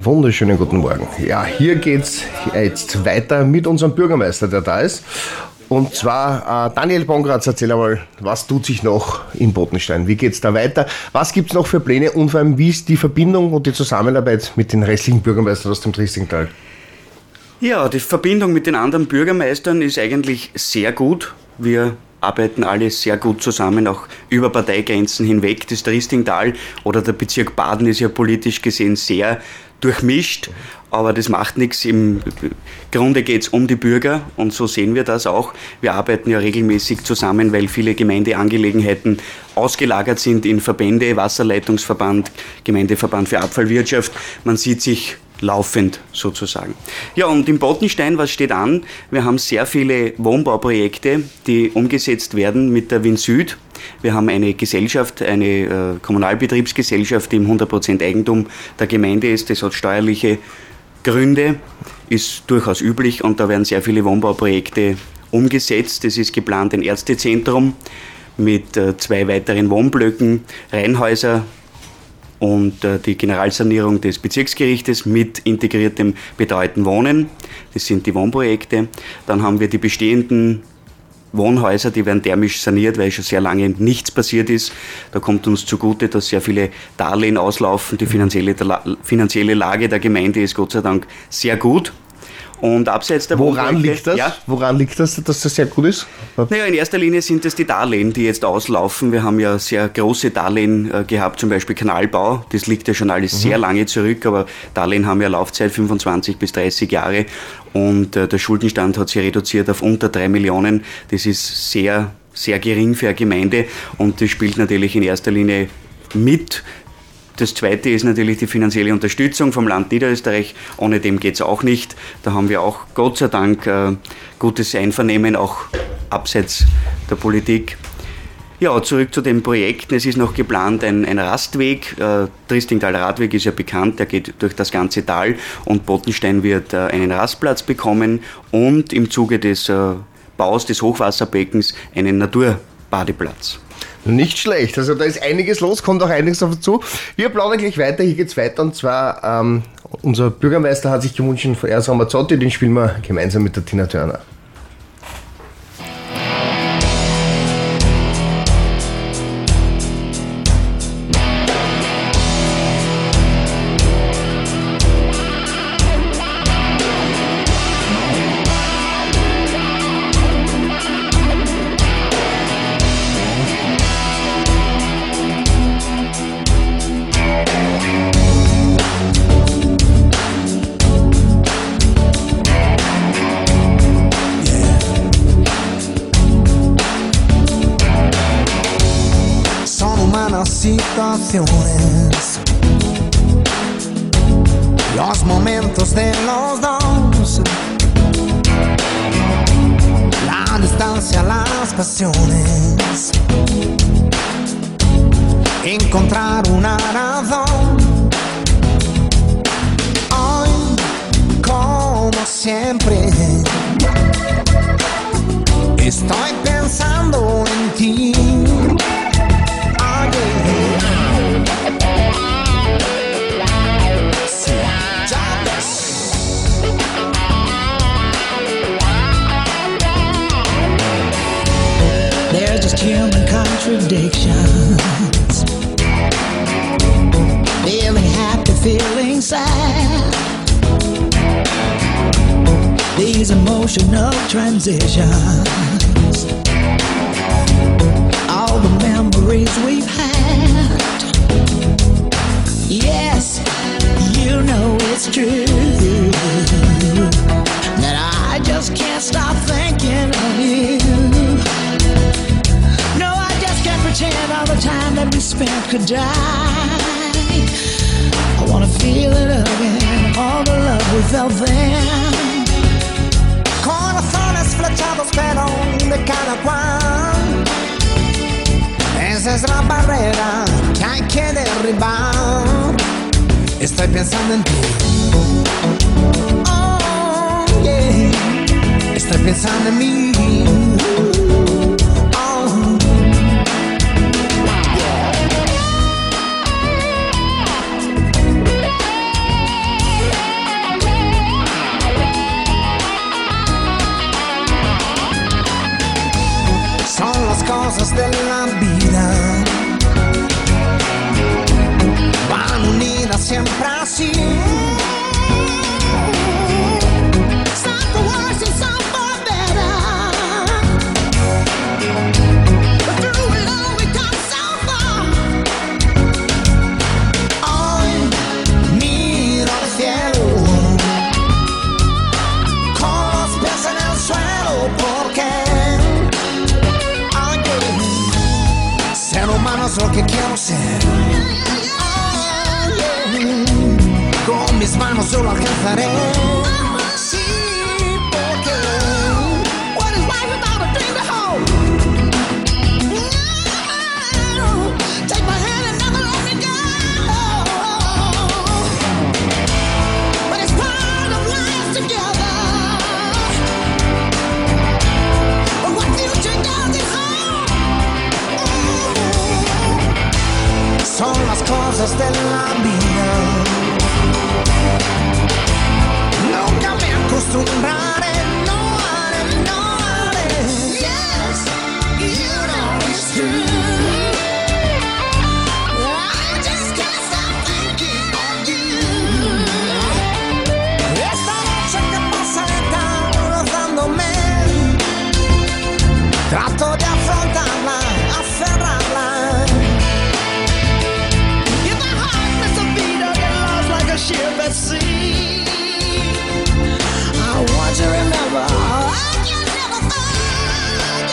wunderschönen guten Morgen. Ja, hier geht's jetzt weiter mit unserem Bürgermeister, der da ist. Und zwar, Daniel Bongratz, erzähl einmal, was tut sich noch in Bodenstein? Wie geht's da weiter? Was gibt's noch für Pläne und vor allem, wie ist die Verbindung und die Zusammenarbeit mit den restlichen Bürgermeistern aus dem Triestingtal? Ja, die Verbindung mit den anderen Bürgermeistern ist eigentlich sehr gut. Wir arbeiten alle sehr gut zusammen, auch über Parteigrenzen hinweg. Das Triestingtal oder der Bezirk Baden ist ja politisch gesehen sehr durchmischt, aber das macht nichts. Im Grunde geht es um die Bürger und so sehen wir das auch. Wir arbeiten ja regelmäßig zusammen, weil viele Gemeindeangelegenheiten ausgelagert sind in Verbände, Wasserleitungsverband, Gemeindeverband für Abfallwirtschaft. Man sieht sich laufend sozusagen. Ja, und in Bodenstein, was steht an? Wir haben sehr viele Wohnbauprojekte, die umgesetzt werden mit der Wien Süd. Wir haben eine Gesellschaft, eine Kommunalbetriebsgesellschaft, die im 100% Eigentum der Gemeinde ist. Das hat steuerliche Gründe, ist durchaus üblich und da werden sehr viele Wohnbauprojekte umgesetzt. Es ist geplant ein Ärztezentrum mit 2 weiteren Wohnblöcken, Reihenhäuser, und die Generalsanierung des Bezirksgerichtes mit integriertem betreuten Wohnen. Das sind die Wohnprojekte. Dann haben wir die bestehenden Wohnhäuser, die werden thermisch saniert, weil schon sehr lange nichts passiert ist. Da kommt uns zugute, dass sehr viele Darlehen auslaufen. Die finanzielle Lage der Gemeinde ist Gott sei Dank sehr gut. Und abseits der Woran liegt das? Ja? Woran liegt das, dass das sehr gut ist? Naja, in erster Linie sind es die Darlehen, die jetzt auslaufen. Wir haben ja sehr große Darlehen gehabt, zum Beispiel Kanalbau. Das liegt ja schon alles sehr lange zurück, aber Darlehen haben ja Laufzeit 25 bis 30 Jahre. Und der Schuldenstand hat sich reduziert auf unter 3 Millionen. Das ist sehr, sehr gering für eine Gemeinde und das spielt natürlich in erster Linie mit. Das Zweite ist natürlich die finanzielle Unterstützung vom Land Niederösterreich. Ohne dem geht es auch nicht. Da haben wir auch Gott sei Dank gutes Einvernehmen, auch abseits der Politik. Ja, zurück zu den Projekten. Es ist noch geplant ein Rastweg. Triestingtaler Radweg ist ja bekannt, der geht durch das ganze Tal und Bodenstein wird einen Rastplatz bekommen und im Zuge des Baus des Hochwasserbeckens einen Naturbadeplatz. Nicht schlecht, also da ist einiges los, kommt auch einiges auf uns zu. Wir plaudern gleich weiter, hier geht's weiter und zwar unser Bürgermeister hat sich gewünscht von Erzähl Ramazzotti, den spielen wir gemeinsam mit der Tina Turner. Situaciones, los momentos de los dos, la distancia, las pasiones, encontrar una razón. Hoy, como siempre, estoy pensando en ti. They're just human contradictions. Feeling happy, feeling sad. These emotional transitions. All the memories we've had. Yes, you know it's true that I just can't stop thinking of you. No, I just can't pretend all the time that we spent could die. I wanna feel it again, all the love we felt then. Corazones flechados pero de cada cual. Esa es la barrera que hay que derribar. Estoy pensando en ti. Oh, yeah. Estoy pensando en mí. Oh. Yeah. cosas de la vida van unidas siempre así. Some for worse and some for better, but through it all we come so far. Hoy miro al cielo con los pies en el suelo porque ser humano es lo que quiero ser. Con mis manos yo lo alcanzaré. Sí, porque what is life without a dream to hold? Take my hand and never let me go. But it's part of life together. But what future does it hold? Son las cosas de la vida. Nunca me acostumbraré, no haré. Yes, you know it's true. I just can't stop thinking of you. Esta noche que pasará rozándome, trato de afrontarla, aferrarla. Ship at sea. I want you to remember, I can never forget.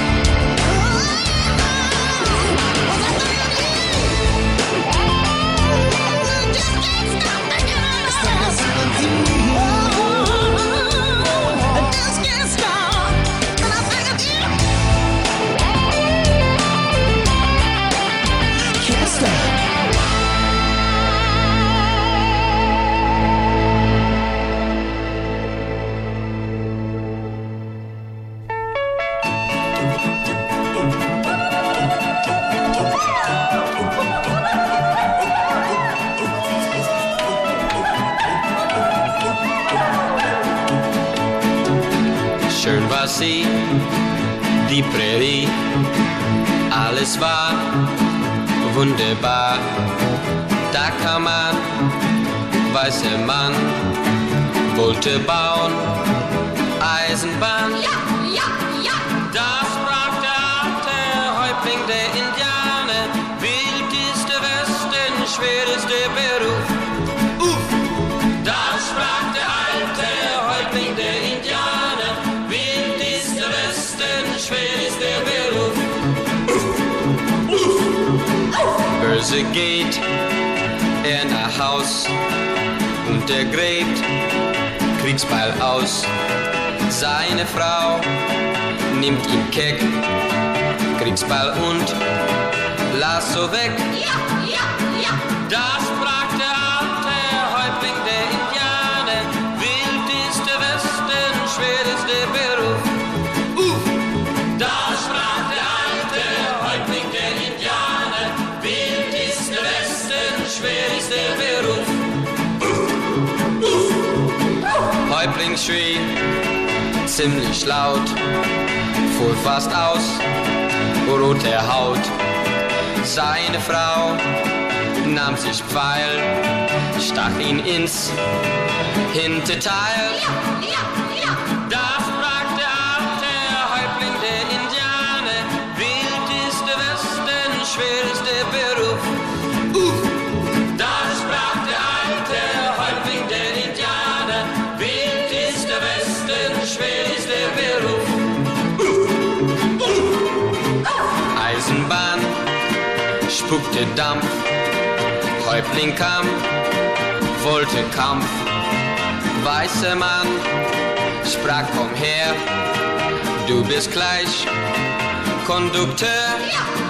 Just can't stop thinking of it. I just can't stop when I think of you. Can't stop. Schön war sie, die Prärie, alles war wunderbar. Da kam ein weißer Mann, wollte bauen, Eisenbahn. Ja, ja, ja. Da sprach der alte Häuptling der Indianer, wild ist der Westen, schwer ist der Beruf. Da sprach der alte Häuptling der Indianer, wild ist der Westen, schwer ist der Beruf. Börse geht er nach Haus und er gräbt Kriegsbeil aus. Seine Frau nimmt ihn keck, Kriegsbeil und Lasso weg. Ja, ja, ja. Da sprach der alte Häuptling der Indianer, wild ist der Westen, schwer ist der Beruf. Da sprach der alte Häuptling der Indianer, wild ist der Westen, schwer ist der Beruf. Häuptling schrie ziemlich laut, fuhr fast aus, rote Haut. Seine Frau nahm sich Pfeil, stach ihn ins Hinterteil. Ja, ja, ja. Da sprach der alte Häuptling der Indianer, wild ist der Westen, schwer ist der Beruf. Da sprach der alte Häuptling der Indianer, wild ist der Westen, schwer ist der Beruf. Eisenbahn spuckte Dampf, Häuptling kam, wollte Kampf. Weißer Mann sprach, komm her, du bist gleich Kondukteur. Ja,